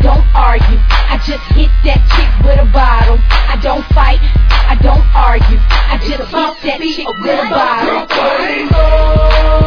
don't argue. I just hit that chick with a bottle. I don't fight, I don't argue. I just hit that chick with a bottle.